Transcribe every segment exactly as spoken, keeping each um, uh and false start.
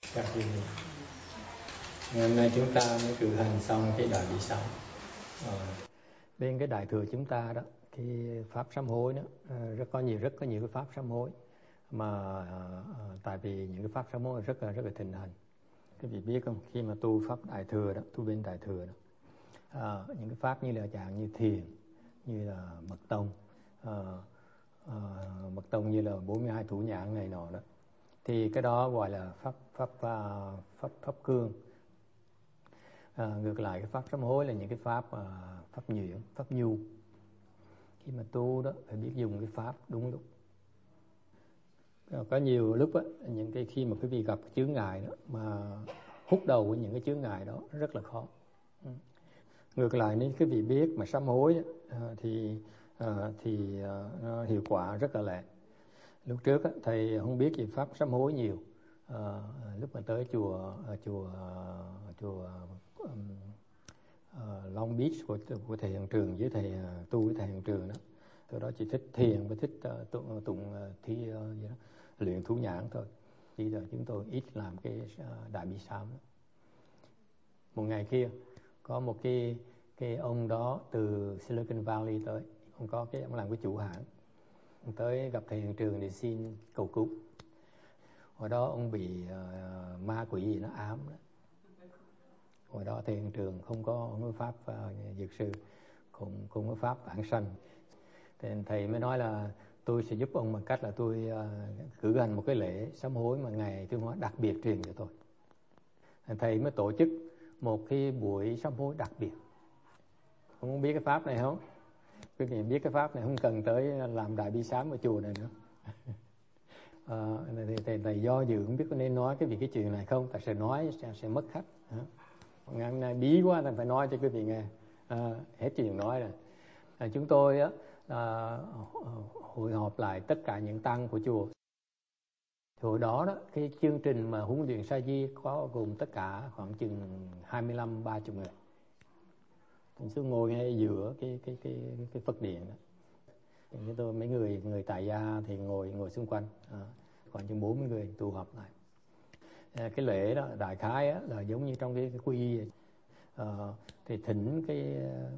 Các vị, ngày hôm nay chúng ta mới cử hành xong cái đại bi sám. À, bên cái đại thừa chúng ta đó, cái pháp sám hối đó rất có nhiều rất có nhiều cái pháp sám hối mà à, tại vì những cái pháp sám hối rất là rất là thịnh hành. Các vị biết không, khi mà tu pháp đại thừa đó, tu bên đại thừa đó, à, những cái pháp như là dạng như thiền, như là mật tông, à, à, mật tông như là bốn mươi hai thủ nhãn này nọ đó, thì cái đó gọi là pháp pháp pháp pháp, pháp cương. À, ngược lại cái pháp sám hối là những cái pháp uh, pháp nhuyễn, pháp nhu. Khi mà tu đó phải biết dùng cái pháp đúng lúc. À, có nhiều lúc á, những cái khi mà quý vị gặp chướng ngại đó mà hút đầu của những cái chướng ngại đó rất là khó. Ừ. Ngược lại nếu quý vị biết mà sám hối đó, uh, thì uh, thì uh, nó hiệu quả rất là lẹ. Lúc trước á, thầy không biết gì pháp sám hối nhiều. À, lúc mà tới chùa chùa chùa um, uh, Long Beach của của thầy Hiện Trường với thầy uh, tu với thầy Hiện Trường đó, từ đó chỉ thích thiền và thích uh, tụng tụng uh, thi uh, gì đó, luyện thú nhãn thôi. Chỉ là chúng tôi ít làm cái uh, đại bi sám. Một ngày kia có một cái cái ông đó từ Silicon Valley tới, ông có cái ông làm cái chủ hãng, ông tới gặp thầy Hiện Trường để xin cầu cứu. Hồi đó ông bị uh, ma quỷ gì nó ám đó. Hồi đó thầy Hiện Trường không có, không có pháp uh, dược sư, không, không có pháp vãng sanh. Thì thầy mới nói là tôi sẽ giúp ông bằng cách là tôi uh, cử hành một cái lễ sám hối mà ngày Tiêu Hóa đặc biệt truyền cho tôi. Thầy mới tổ chức một cái buổi sám hối đặc biệt. Ông không biết cái pháp này không? Quý vị biết cái pháp này không cần tới làm đại bi sám ở chùa này nữa. À, thì thầy, thầy do dự không biết có nên nói cái việc cái chuyện này không, tại sẽ nói sẽ, sẽ mất khách. Ngày hôm nay bí quá thầy phải nói cho quý vị nghe. À, hết chuyện nói rồi. À, chúng tôi á à, hội họp lại tất cả những tăng của chùa. Hồi đó đó cái chương trình mà huấn luyện sa di có gồm tất cả khoảng chừng hai mươi lăm ba mươi người. Mình xuống ngồi ngay giữa cái cái cái cái Phật điện đó. Chúng tôi mấy người người tại gia thì ngồi ngồi xung quanh, à, khoảng chừng bốn mươi người tụ họp lại. À, cái lễ đó đại khái á, là giống như trong cái, cái quy y, à, thì thỉnh cái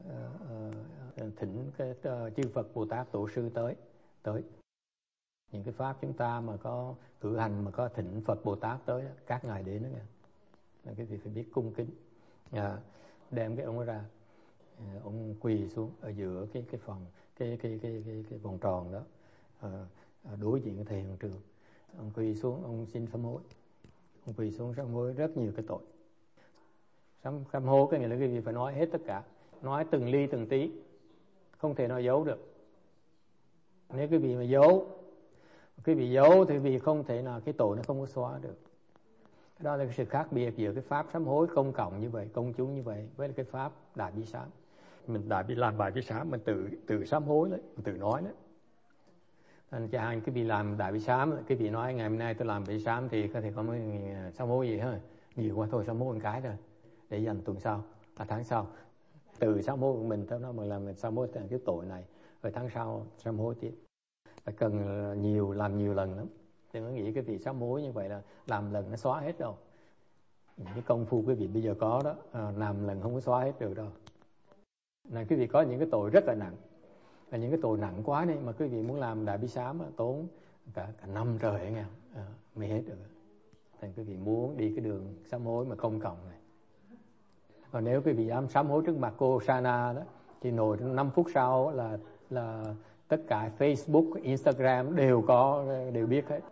uh, uh, thỉnh cái uh, chư Phật Bồ Tát Tổ sư tới tới những cái pháp chúng ta mà có cử hành mà có thỉnh Phật Bồ Tát tới các ngài đến đó nha, là cái việc phải biết cung kính. À, đem cái ông ấy ra, ông quỳ xuống ở giữa cái cái phòng cái cái cái cái, cái vòng tròn đó, à, đối diện với thầy Hiện Trường. Ông quỳ xuống, ông xin sám hối. Ông quỳ xuống sám hối rất nhiều cái tội. Sám sám hối cái nghĩa là cái gì phải nói hết tất cả, nói từng ly từng tí, không thể nói giấu được. Nếu cái vị mà giấu, cái vị giấu thì vì không thể nào, cái tội nó không có xóa được. Đó là cái sự khác biệt giữa cái pháp sám hối công cộng như vậy, công chúng như vậy, với cái pháp đại bi sám. Mình đại bi làm đại bi sám, mình tự tự sám hối đấy, mình tự nói đấy. Anh cha anh cái vị làm đại bi sám, cái vị nói ngày hôm nay tôi làm đại bi sám thì có thể có mấy sám hối gì hết, nhiều quá thôi sám hối một cái rồi, để dành tuần sau, à, tháng sau từ sám hối của mình tới nó mà làm mình sám hối thành cái tội này, rồi tháng sau sám hối tiếp. Phải cần nhiều, làm nhiều lần lắm. Đừng có nghĩ cái vị sám hối như vậy là làm lần nó xóa hết đâu. Những cái công phu cái vị bây giờ có đó, à, làm lần không có xóa hết được đâu. Này quý vị có những cái tội rất là nặng, và những cái tội nặng quá này mà quý vị muốn làm đại bi sám tốn cả cả năm trời ấy nghe, à, mới hết được. Thành quý vị muốn đi cái đường sám hối mà công cộng này. Còn nếu quý vị dám sám hối trước mặt cô Sana đó, thì nổi năm phút sau là là tất cả Facebook, Instagram đều có, đều biết hết.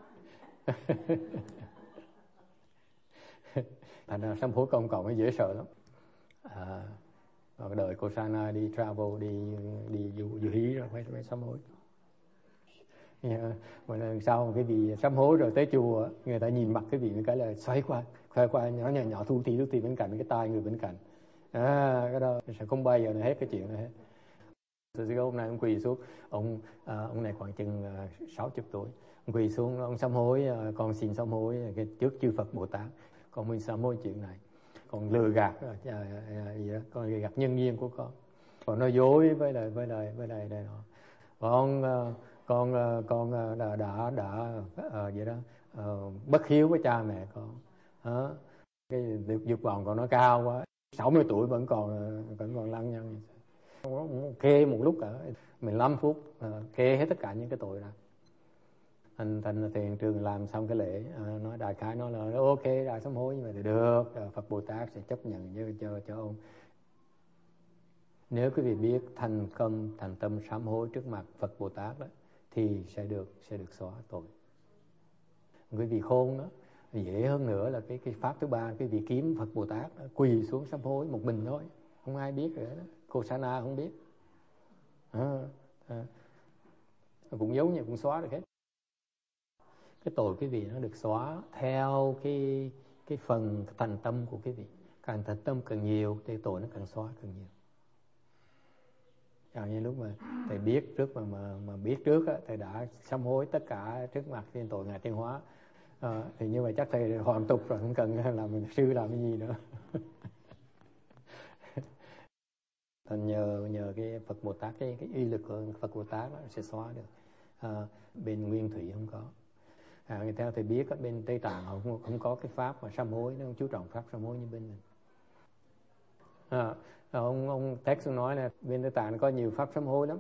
Thành ra sám hối công cộng nó dễ sợ lắm. À, đợi cô Sana đi travel, đi đi du, du hí rồi phải, phải sám hối. Yeah. Mà lần sau cái vị sám hối rồi tới chùa, người ta nhìn mặt cái vị một cái là xoay qua, xoay qua nhỏ nhỏ nhỏ thu tí thu tí bên cạnh cái tai người bên cạnh. À, cái đó sẽ không bao giờ nó hết cái chuyện này hết. Rồi hôm nay ông quỳ xuống, ông à, ông này khoảng chừng sáu chục tuổi, ông quỳ xuống, ông sám hối, à, con xin sám hối cái trước chư Phật Bồ Tát, con muốn sám hối chuyện này, còn lừa gạt à, à, gì đó, con lừa gạt nhân duyên của con, còn nói dối với lại với lại với lại đây nọ, con con con đã đã đã à, vậy đó, à, bất hiếu với cha mẹ con, à, dục dục vọng còn nó cao quá, sáu mươi tuổi vẫn còn vẫn còn lăng nhăng. Kê một lúc cả mười lăm phút, kê hết tất cả những cái tội ra. Thành thành thiền trường làm xong cái lễ, à, nói đại khái nói là ok, đại sám hối như vậy thì được, Phật Bồ Tát sẽ chấp nhận cho cho cho ông. Nếu quý vị biết thành công thành tâm sám hối trước mặt Phật Bồ Tát đó, thì sẽ được sẽ được xóa tội. Quý vị khôn đó, dễ hơn nữa là cái cái pháp thứ ba, quý vị kiếm Phật Bồ Tát đó, quỳ xuống sám hối một mình thôi, không ai biết nữa đó. Cô Sa Na không biết, à, à, cũng giống như cũng xóa được hết. Cái tội quý vị nó được xóa theo cái cái phần thành tâm của quý vị. Càng thành tâm càng nhiều thì tội nó càng xóa càng nhiều. Chẳng như lúc mà thầy biết trước mà mà, mà biết trước á, thầy đã sám hối tất cả trước mặt thiên tội ngài Tiên Hóa, à, thì như vậy chắc thầy hoàn tục rồi, không cần làm sư làm cái gì nữa. Thành nhờ nhờ cái Phật Bồ Tát, cái cái uy lực của Phật Bồ Tát đó, sẽ xóa được. À, bên Nguyên Thủy không có. À, theo thầy biết bên Tây Tạng họ không, không có cái pháp mà sám hối, nó không chú trọng pháp sám hối như bên mình. À, ông ông Tex nói là bên Tây Tạng có nhiều pháp sám hối lắm.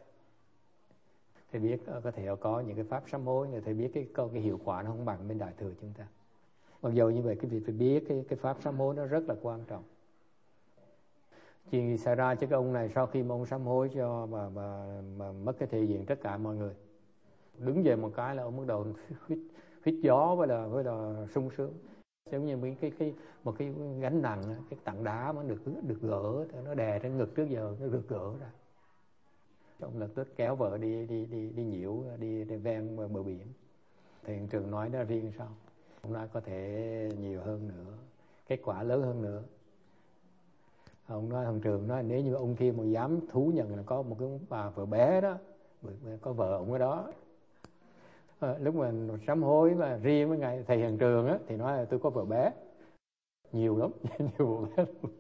Thầy biết có thể có những cái pháp sám hối, nhưng thầy biết cái cái hiệu quả nó không bằng bên Đại Thừa chúng ta. Mặc dù như vậy cái việc phải biết cái cái pháp sám hối nó rất là quan trọng. Chuyện gì xảy ra chứ cái ông này sau khi mà ông sám hối cho mà, mà, mà mất cái thể diện tất cả mọi người, đứng dậy một cái là ông bắt đầu hít, hít gió với là với là sung sướng, giống như mấy cái cái một cái gánh nặng, cái tảng đá mà được được gỡ, nó đè trên ngực trước giờ nó được gỡ ra. Ông lập tức kéo vợ đi đi đi đi nhiễu đi, đi ven bờ, bờ biển. Thì hiện trường nói nó riêng sao, ông nói có thể nhiều hơn nữa, kết quả lớn hơn nữa. Ông nói thằng Trường nói nếu như ông kia mà dám thú nhận là có một cái bà vợ bé đó, có vợ ông ở đó, à, lúc mà sám hối mà riêng với ngài thầy Hằng Trường á thì nói là tôi có vợ bé nhiều lắm, nhiều vợ bé lắm.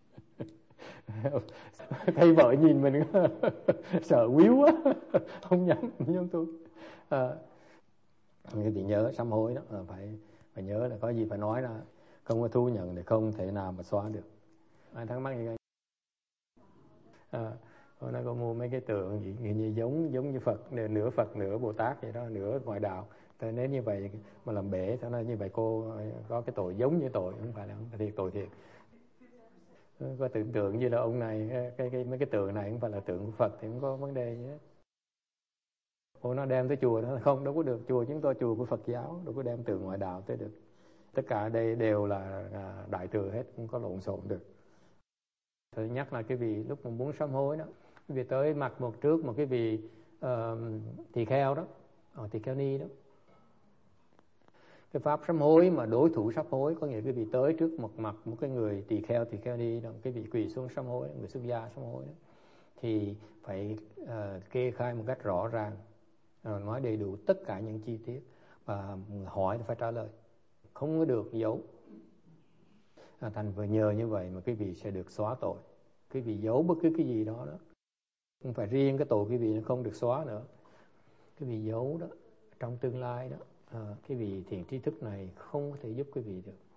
Thấy vợ nhìn mình sợ quýu quá, không dám không dám tôi. À, thì nhớ sám hối đó, phải phải nhớ là có gì phải nói ra, không có thú nhận thì không thể nào mà xóa được. Ai thắc mắc gì vậy? À, hôm nay có mua mấy cái tượng gì, như giống giống như Phật, nửa Phật nửa Bồ Tát vậy đó, nửa ngoại đạo. Thế nếu như vậy mà làm bể, thế nên như vậy cô có cái tội giống như tội, không phải là không phải thiệt tội thiệt. Có tưởng tượng như là ông này, cái, cái mấy cái tượng này không phải là tượng của Phật thì không có vấn đề gì hết. Cô nó đem tới chùa đó, không, đâu có được, chùa chúng tôi chùa của Phật giáo, đâu có đem tượng ngoại đạo tới được. Tất cả đây đều là đại thừa hết, không có lộn xộn được. Tôi nhắc là cái vị lúc mà muốn sám hối đó, cái vị tới mặt một trước một cái vị uh, tỳ kheo đó, uh, tỳ kheo ni đó. Cái pháp sám hối mà đối thủ sám hối có nghĩa cái vị tới trước một mặt một cái người tỳ kheo tỳ kheo ni đó, cái vị quỳ xuống sám hối, người xuất gia sám hối đó, thì phải uh, kê khai một cách rõ ràng, uh, nói đầy đủ tất cả những chi tiết, và hỏi thì phải trả lời, không có được giấu. À, thành vừa nhờ như vậy mà cái vị sẽ được xóa tội. Cái vị giấu bất cứ cái gì đó đó, không phải riêng cái tội cái vị nó không được xóa nữa, cái vị giấu đó trong tương lai đó, à, cái vị thiện trí thức này không có thể giúp cái vị được.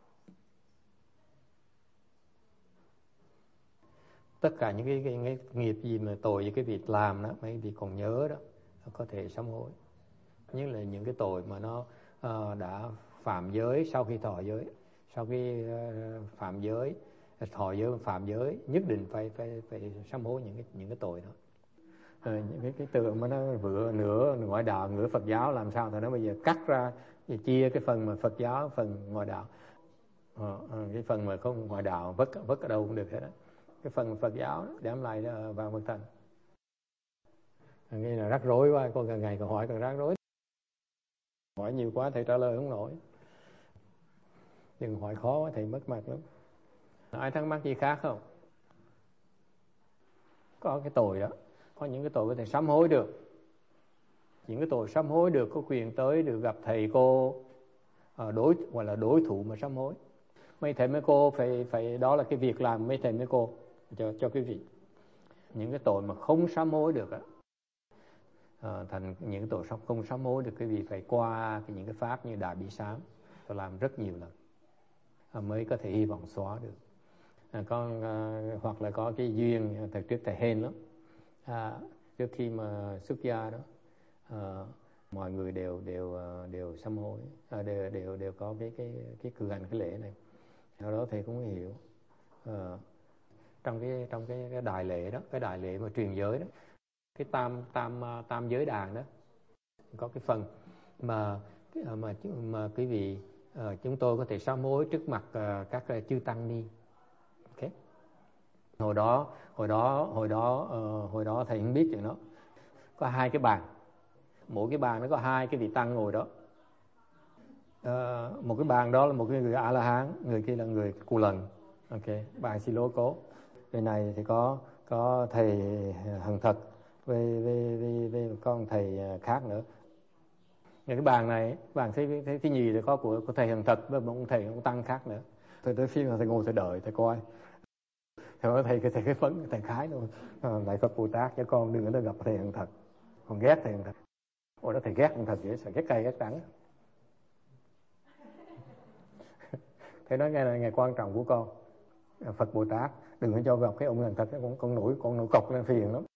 Tất cả những cái, cái, cái nghiệp gì mà tội gì cái vị làm đó, mấy vị còn nhớ đó, nó có thể sám hối. Nhất là những cái tội mà nó uh, đã phạm giới sau khi thọ giới, sau khi uh, phạm giới, thọ giới phạm giới, nhất định phải phải phải sám hối những cái những cái tội đó. À, những cái cái tượng mà nó vừa nửa ngoại đạo nửa Phật giáo, làm sao thì nó bây giờ cắt ra chia cái phần mà Phật giáo phần ngoại đạo, à, cái phần mà không ngoại đạo vứt vứt ở đâu cũng được hết đó. Cái phần Phật giáo đem lại vào Phật thành. Nghe là rắc rối quá, con ngày còn hỏi còn rắc rối, hỏi nhiều quá thầy trả lời không nổi, đừng hỏi khó quá thầy mất mặt lắm. Ai thắc mắc gì khác không? Có cái tội đó, có những cái tội có thể sám hối được, những cái tội sám hối được có quyền tới được gặp thầy cô đối hoặc là đối thủ mà sám hối. Mấy thầy mấy cô phải phải đó là cái việc làm mấy thầy mấy cô cho cho quý vị. Những cái tội mà không sám hối được á, à, thành những cái tội không sám hối được quý vị phải qua cái những cái pháp như Đại Bi Sám, tôi làm rất nhiều lần. mới có thể hy vọng xóa được. À, con à, hoặc là có cái duyên. Thời trước thầy hên lắm, à, trước khi mà xuất gia đó, à, mọi người đều đều đều sám hối, à, đều đều đều có cái cái cái cử hành cái lễ này. Sau đó thầy cũng hiểu, à, trong cái trong cái, cái đại lễ đó, cái đại lễ mà truyền giới đó, cái tam tam tam giới đàn đó, có cái phần mà mà mà quý vị, à, chúng tôi có thể sám hối trước mặt à, các chư tăng ni. Okay. Hồi đó hồi đó hồi đó uh, hồi đó thầy không biết chuyện đó. Có hai cái bàn, mỗi cái bàn nó có hai cái vị tăng ngồi đó. Uh, một cái bàn đó là một cái người A La Hán, người kia là người Cù Lần. Ok, bàn Xì Lô Cố. Bên này thì có có thầy Hằng Thật với với với, với con thầy khác nữa. Cái bàn này, bàn thứ thứ, thứ nhì thì có của, của thầy Hằng Thật với một ông thầy ông tăng khác nữa. Tôi tới phiên là thầy ngồi thầy đợi thầy coi. Thầy nói thầy thầy cái phấn thầy khái luôn. À, lại Phật Bồ Tát cho con đừng có gặp thầy Hằng Thật. Còn ghét thầy Hằng Thật. Ôi đó thầy ghét Hằng Thật dễ sợ, ghét cay ghét đắng. Thầy nói nghe là ngày quan trọng của con, Phật Bồ Tát đừng có cho gặp cái ông Hằng Thật, con con nổi con nổi cọc lên phiền lắm.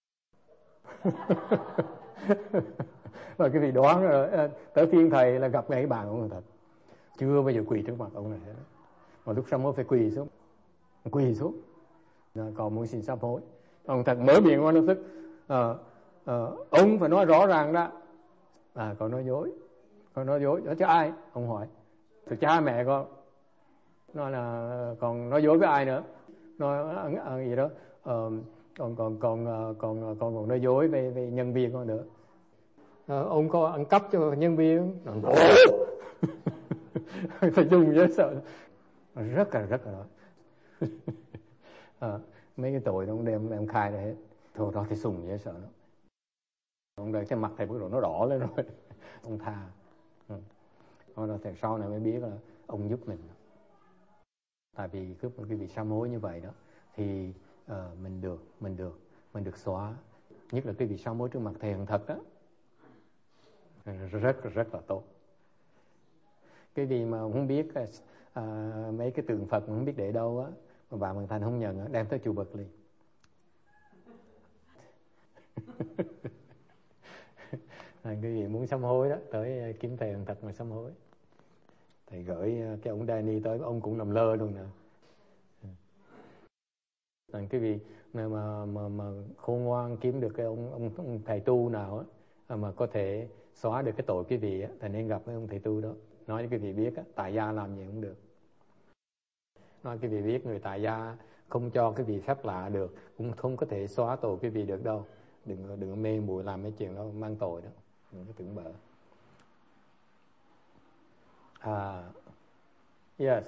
Rồi cái vị đoán rồi, tới phiên thầy là gặp ngay bàn ông Hằng Thật, chưa bao giờ quỳ trước mặt ông này hết. Mà lúc sám hối phải quỳ xuống, quỳ xuống, còn muốn xin sám hối. Ông Thật mở miệng qua nó tức, à, à, ông phải nói rõ ràng đó, à con nói dối, con nói dối, nói cho ai? Ông hỏi, thì cha mẹ con. Nói là còn nói dối với ai nữa? Nói à, gì đó, à, còn còn còn còn còn còn nói dối với, với nhân viên con nữa. À, ông có ăn cắp cho nhân viên. Phải dùng dễ sợ, rất là rất là đó. À, mấy cái tội nó cũng đem đem khai ra hết. Thôi đó thì sùng dễ sợ nó. Ông đây cái mặt thầy bắt đầu nó đỏ lên rồi. Ông tha. Ừ. Rồi thầy sau này mới biết là ông giúp mình. Tại vì cứ cái vị sám hối như vậy đó thì uh, mình được mình được mình được xóa, nhất là cái vị sám hối trước mặt thầy Hằng Thật đó, rất rất là tốt. Cái vị mà không biết uh, mấy cái tượng Phật mà không biết để đâu á, mà bà Mường Thành không nhận á, đem tới chùa Berkeley. Cái vị muốn sám hối đó, tới kiếm thầy Hằng Thật mà sám hối. Thầy gửi cái ông Danny tới, ông cũng nằm lơ luôn nè. Cái vị mà mà mà, mà khôn ngoan kiếm được cái ông, ông ông thầy tu nào á mà có thể xóa được cái tội cái vị á, thì nên gặp cái ông thầy tu đó, nói cho cái vị biết á, tại gia làm gì cũng được. Nói cái vị biết người tại gia không cho cái vị phép lạ được, cũng không có thể xóa tội cái vị được đâu. Đừng đừng mê muội làm mấy chuyện đó mang tội đó, đừng có tưởng bở. À, yes.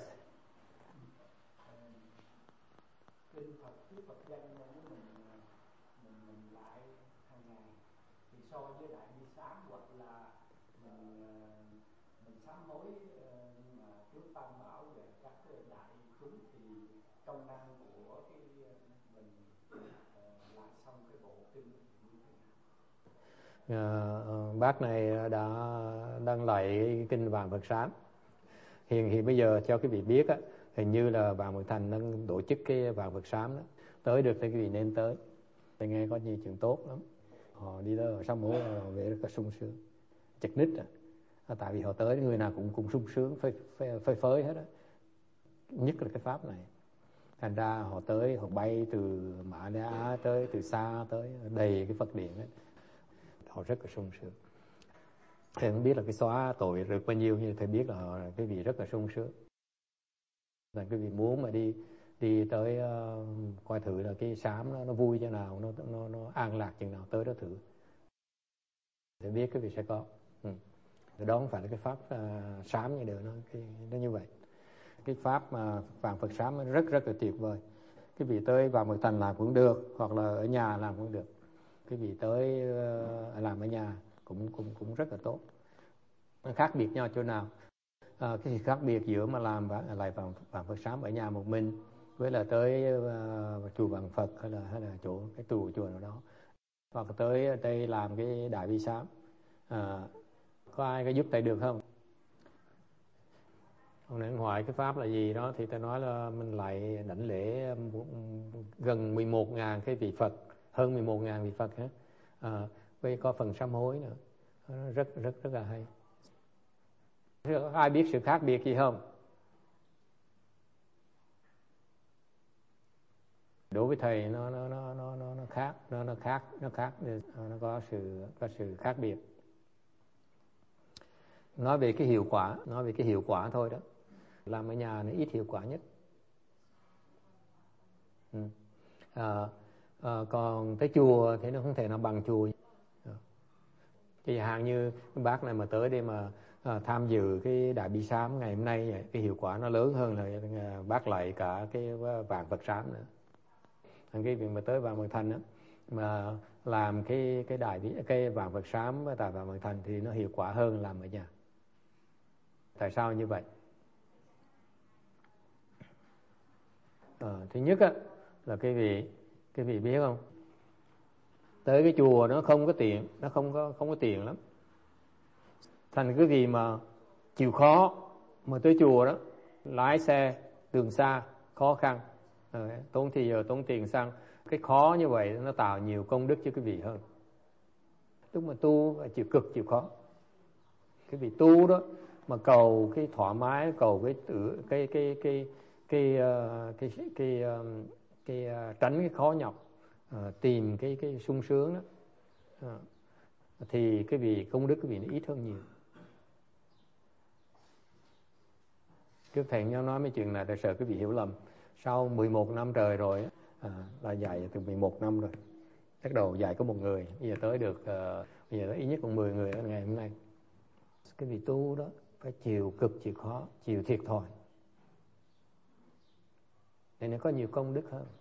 Kinh Phật thuyết Phật danh của mình mình mình lại hàng ngày, thì so với đại bi sám hoặc là mình mình sám hối mà trước tam bảo về các đại chúng, thì công năng của cái mình lại xong cái bộ kinh như thế nào? À, bác này đã đang lạy kinh Vạn Phật Sám. Hiện thì bây giờ cho quý vị biết á, hình như là bà Mường Thành đang tổ chức cái Vạn Phật Sám đó, tới được thì quý vị nên tới. Tôi nghe có nhiều chuyện tốt lắm. Họ đi đó sám hối về rất là sung sướng, chật nít à. À, tại vì họ tới người nào cũng cũng sung sướng, phơi phơi, phơi phới hết á. Nhất là cái pháp này, thành ra họ tới, họ bay từ Mã Đa Á tới, từ xa tới, đầy cái Phật điện ấy. Họ rất là sung sướng. Thầy không biết là cái xóa tội được bao nhiêu, nhưng thầy biết là họ, cái vị rất là sung sướng. Là cái vị muốn mà đi đi tới uh, coi thử là cái sám nó nó vui cho nào, nó nó nó an lạc chừng nào, tới đó thử. Thầy biết cái vị sẽ có. Ừ. Đó không phải là cái pháp uh, sám như được, nó cái nó như vậy. Cái pháp mà Vạn Phật Sám nó rất rất là tuyệt vời. Cái vị tới vào một thành làm cũng được, hoặc là ở nhà làm cũng được. Cái vị tới uh, làm ở nhà cũng cũng cũng rất là tốt. Nó khác biệt nhau chỗ nào? À, cái khác biệt giữa mà làm và lại Vạn Vạn Phật Sám ở nhà một mình, với là tới uh, chùa Vạn Phật hay là hay là chỗ cái tù chùa nào đó, hoặc là tới đây làm cái đại bi sám, à, có ai có giúp thầy được không? Còn ngoài cái pháp là gì đó thì ta nói là mình lại đảnh lễ gần mười một nghìn cái vị Phật, hơn mười một nghìn vị Phật hết. À, với có phần sám hối nữa, rất rất rất là hay. Ai biết sự khác biệt gì không? Đối với thầy nó nó nó nó nó nó khác, nó nó khác, nó khác, nó có sự có sự khác biệt. Nói về cái hiệu quả, nói về cái hiệu quả thôi đó. Làm ở nhà nó ít hiệu quả nhất. Ừ. À, à, còn tới chùa thì nó không thể nào bằng chùa. Chẳng hạn như bác này mà tới đây mà à, tham dự cái đại bi sám ngày hôm nay, cái hiệu quả nó lớn hơn là bác lại cả cái vạn Phật sám nữa. Cái việc mà tới vạn Phật thành đó, mà làm cái cái đại bi cái vạn Phật sám với tại vạn Phật thành thì nó hiệu quả hơn làm ở nhà. Tại sao như vậy? À, thứ nhất á, là cái vị cái vị biết không, tới cái chùa nó không có tiện, nó không có không có tiện lắm. Thành cái gì mà chịu khó mà tới chùa đó, lái xe đường xa khó khăn, à, tốn thì giờ tốn tiền xăng, cái khó như vậy nó tạo nhiều công đức cho cái vị hơn. Lúc mà tu phải chịu cực chịu khó. Cái vị tu đó mà cầu cái thoải mái, cầu cái tự cái cái cái cái cái cái cái, cái, cái, cái tránh cái khó nhọc, à, tìm cái cái sung sướng đó, à, thì cái vị công đức cái vị nó ít hơn nhiều. Trước thầy nhau nói mấy chuyện này tại sợ cái vị hiểu lầm. Sau mười một năm trời rồi, à, là dạy từ mười một năm rồi. Bắt đầu dạy có một người, bây giờ tới được, uh, bây giờ tới ít nhất còn mười người ở ngày hôm nay. Cái vị tu đó phải chịu cực, chịu khó, chịu thiệt thòi, thì nó có nhiều công đức hơn.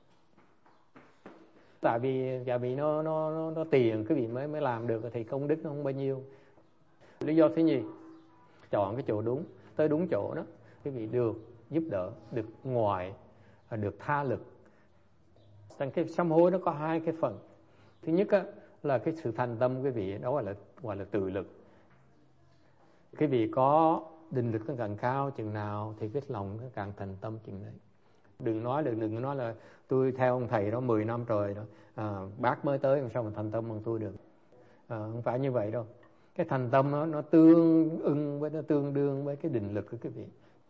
Tại vì tại vì nó nó nó, nó tiền cái vị mới mới làm được thì công đức nó không bao nhiêu. Lý do thứ nhì, chọn cái chỗ đúng, tới đúng chỗ đó, cái vị được giúp đỡ, được ngoài, được tha lực. Trong cái sám hối nó có hai cái phần. Thứ nhất á, là cái sự thành tâm cái vị đó gọi là gọi là tự lực. Cái vị có định lực nó càng cao chừng nào thì cái lòng nó càng thành tâm chừng đấy. Đừng nói đừng đừng nói là tôi theo ông thầy đó mười năm rồi đó, à, bác mới tới làm sao mà thành tâm bằng tôi được. À, không phải như vậy đâu. Cái thành tâm đó, nó tương ưng với nó tương đương với cái định lực của cái vị.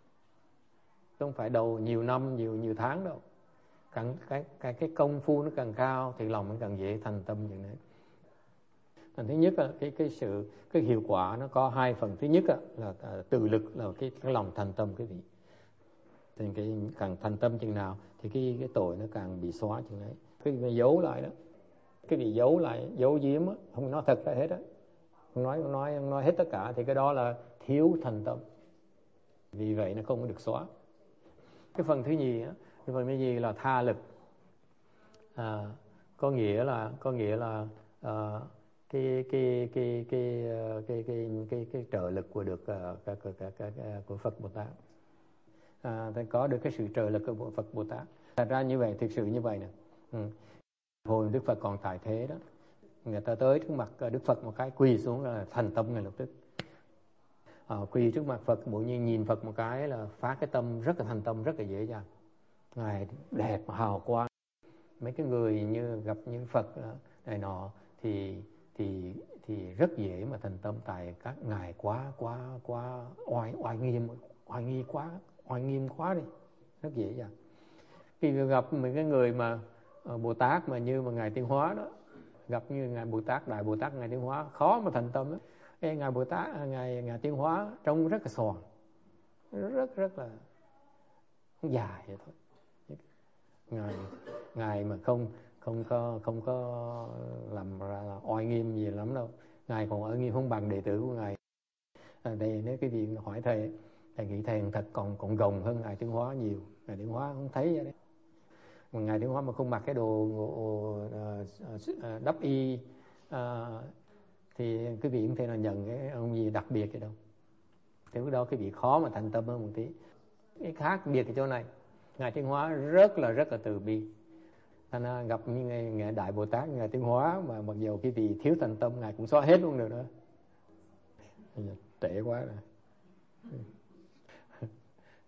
Không phải đầu nhiều năm nhiều nhiều tháng đâu. Càng, cái, cái, cái công phu nó càng cao thì lòng nó càng dễ thành tâm như thế. Thành thứ nhất là cái, cái sự cái hiệu quả nó có hai phần. Thứ nhất là uh, tự lực là cái, cái lòng thành tâm cái vị. Thì cái càng thành tâm chừng nào thì cái, cái tội nó càng bị xóa chừng đấy. Cái vị giấu lại đó, cái vị giấu lại, giấu giếm đó, không nói thật ra hết đó, không nói, không nói, không nói hết tất cả thì cái đó là thiếu thành tâm. Vì vậy nó không có được xóa. Cái phần thứ nhì á, cái phần thứ nhì là tha lực. À, có nghĩa là có nghĩa là uh, cái cái cái cái cái cái cái cái trợ lực của được uh, cái, cái, cái, cái, cái, của Phật Bồ Tát. À, có được cái sự trợ lực của Phật Bồ Tát. Thật ra như vậy, thực sự như vậy nè. Ừ. Hồi Đức Phật còn tại thế đó, người ta tới trước mặt Đức Phật một cái quỳ xuống là thành tâm ngay lập tức. À, quỳ trước mặt Phật, bộ như nhìn Phật một cái là phát cái tâm rất là thành tâm, rất là dễ dàng. Ngài đẹp hào quang. Mấy cái người như gặp như Phật này nọ thì thì thì rất dễ mà thành tâm, tại các ngài quá quá quá oai oai nghiêm, oai nghi quá, oai nghiêm quá đi, rất dễ dàng. Khi gặp mấy cái người mà Bồ Tát mà như mà ngài Tiến Hóa đó, gặp như ngài Bồ Tát, đại Bồ Tát ngài Tiến Hóa khó mà thành tâm đó. Ê, ngài Bồ Tát ngài ngài Tiến Hóa trông rất là xoàn, rất rất là dài vậy thôi. Ngài ngài mà không không có không có làm ra là oai nghiêm gì lắm đâu. Ngài còn oai nghiêm không bằng đệ tử của ngài. À, đây nếu cái gì hỏi thầy, thầy nghĩ thầy thật còn còn gồng hơn ngài Tiến Hóa nhiều. Ngài Tiến Hóa không thấy vậy đấy. Mà ngài Tiến Hóa mà không mặc cái đồ uh, đắp y uh, thì cái vị không thể nào nhận cái ông gì đặc biệt vậy đâu. Thì lúc đó cái vị khó mà thành tâm hơn một tí. Cái khác biệt ở chỗ này, ngài Tiến Hóa rất là rất là từ bi. Thành gặp như ngài, ngài Đại Bồ Tát, ngài Tiến Hóa mà mặc dù cái vị thiếu thành tâm, ngài cũng xóa hết luôn được đó. Tệ quá rồi.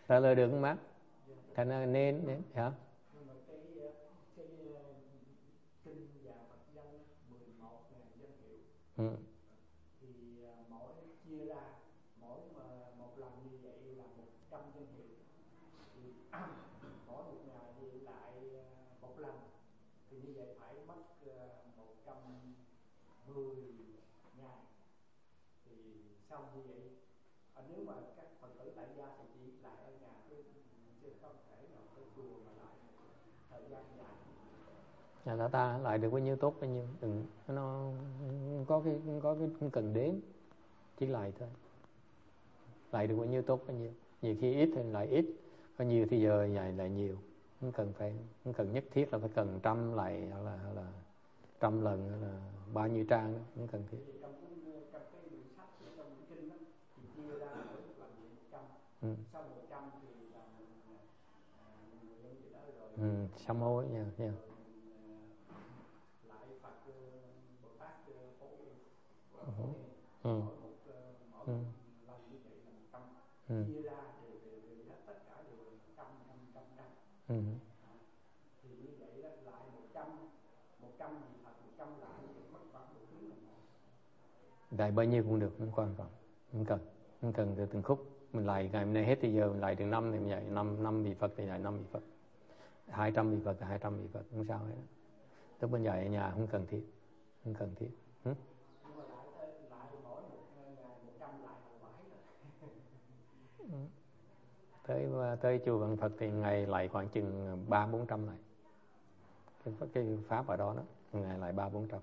trả lời được không bác? Thành ra nên nên hả? Nhưng mà cái cái kinh và Phật danh mười một ngàn danh hiệu. Ừ. Thì mỗi chia ra mỗi một lần như vậy là một trăm danh hiệu. Thì mỗi một ngày đi lại một lần thì như vậy phải mất một trăm mười ngày. Thì xong như vậy à, nếu mà các Phật tử tại gia thì chỉ lại ở nhà chứ chứ không thể nào tới chùa mà lại thời gian dài. Nhà ta ta lại được bao nhiêu tốt bao nhiêu, đừng nó có cái có cái cần đếm, chỉ lại thôi. Lại được bao nhiêu tốt bao nhiêu, nhiều khi ít thì lại ít, có nhiều thì giờ lại lại nhiều, không cần phải không cần nhất thiết là phải cần trăm lại hoặc là, hoặc là trăm lần hay là bao nhiêu trang đó, không cần thiết. Trong cái trong cái quyển sách trong quyển kinh đó thì chia ra mỗi một lần một trăm. Ừ. Sau một trăm thì là mình à, mình nguyện gì đó rồi. Ừ, sám hối nha, nha. Rồi mình à, lại Phật Bồ Tát phổ phổ hiền. Ừ. Mỗi một mỗi Ừ. một lần như vậy là một trăm. Ừ. Chia ra đều đều đều hết tất cả đều là trăm trăm trăm trăm. Ừ. Thì như vậy đó lại một trăm một trăm gì thật một trăm lại thì mất khoảng một tiếng đồng hồ. Lại bao nhiêu cũng được, không quan trọng, không cần không cần từ từng khúc. Mình lại ngày hôm nay hết thì giờ mình lại từ năm thì mình dạy năm năm vị Phật thì dạy năm vị Phật, hai trăm vị Phật thì hai trăm vị Phật, không sao hết. Tức mình dạy ở nhà không cần thiết, không cần thiết. Ừ? Nhưng mà lại lại mỗi một ngày một trăm lại là quái rồi. tới tới chùa Vạn Phật thì ngày lại khoảng chừng ba bốn trăm này, cái, cái pháp ở đó đó ngày lại ba bốn trăm.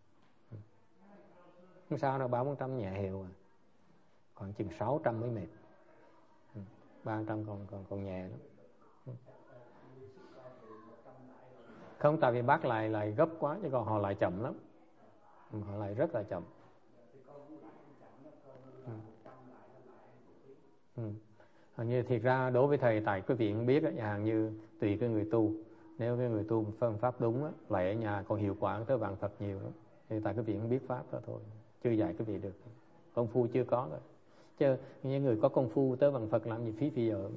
Không sao đâu, ba bốn trăm nhẹ hiệu à, khoảng chừng sáu trăm mới mệt. Ba trăm còn còn còn nhẹ lắm. Không, tại vì bác lại lại gấp quá, chứ còn họ lại chậm lắm, họ lại rất là chậm. Ừ. Ừ. Như thiệt ra đối với thầy, tại quý vị cũng biết á, hàng như tùy cái người tu, nếu cái người tu phương pháp đúng á, lại ở nhà còn hiệu quả tới Vạn Phật nhiều lắm. Thì tại quý vị không biết pháp đó thôi, chưa dạy quý vị được, công phu chưa có rồi. Chứ những người có công phu tới Vạn Phật làm gì phí phi giờ.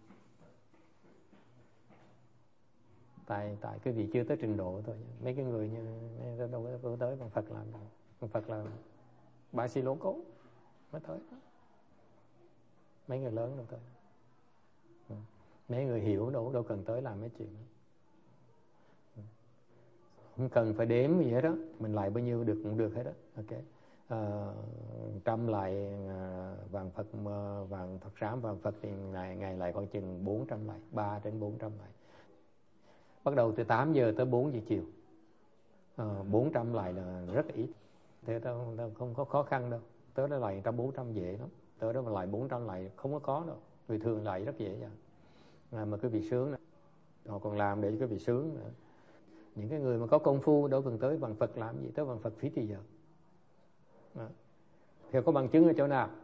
Tại tại quý vị chưa tới trình độ thôi. Mấy cái người như đâu có tới Vạn Phật làm gì. Vạn Phật là ba xi lố cố mới tới. Mấy người lớn đâu tới. Ừ. Mấy người hiểu đâu đâu cần tới làm mấy chuyện đó. Ừ. Không cần phải đếm gì hết đó, mình lại bao nhiêu được cũng được hết đó. Ok. À, trăm lại à, vàng Phật vàng Phật sám vàng Phật thì ngày ngày lại còn chừng bốn trăm lại, ba đến bốn trăm lại. Bắt đầu từ tám giờ tới bốn giờ chiều. À, bốn trăm lại là rất ít. Thế đâu, đâu không có khó khăn đâu. Tới đó lại trăm bốn trăm dễ lắm. Tới đó mà lại bốn trăm lại không có có đâu. Người thường lại rất dễ dàng. À, mà cái vị sướng này, họ còn làm để cho cái vị sướng nữa. Những cái người mà có công phu đâu cần tới Vạn Phật làm gì, tới Vạn Phật phí thì giờ. À. Thì có bằng chứng ở chỗ nào?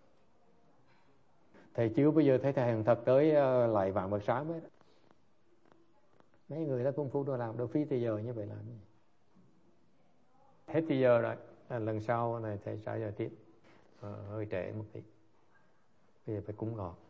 Thầy chưa bao giờ thấy thầy hàng thật tới uh, lại Vạn Phật sám hết. Mấy người đó công phu đâu làm đâu phí thì giờ như vậy làm gì. Hết thì giờ rồi. À, lần sau này thầy sẽ giờ tiếp. À, hơi trễ một tí. Bây giờ phải cúng ngọt.